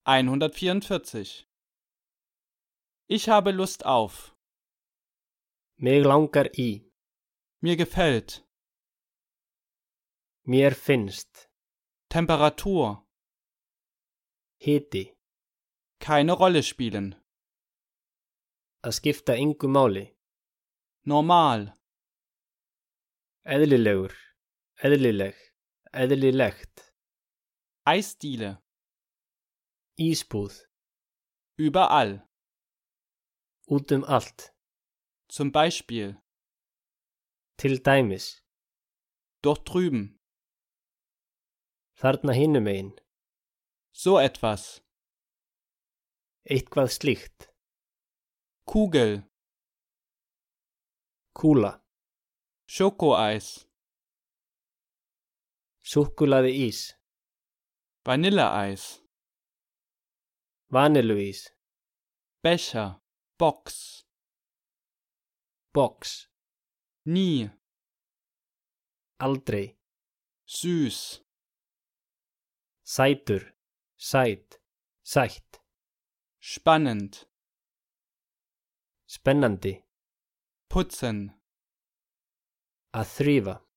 144. Ich habe Lust auf. Mig langar í. Mir gefällt. Mér finnst. Temperatur. Hiti. Keine Rolle spielen. Að skipta engu máli. Normal. Eðlilegur. Eðlileg. Eðlilegt. Eisdiele. Ísbúð. Überall. Út allt. Zum Beispiel. Til dæmis. Dort drüben. Þarna hinum megin. So etwas. Eitthvað slíkt. Kugel. Kúla. Schokoeis. Súkkulaði ís. Vanilleeis. Vanilluís. Becher. Box. Box. Nie. Aldrei. Süß. Sætur. Sæt. Sætt. Spannend. Spennandi. Putzen. Að þrífa.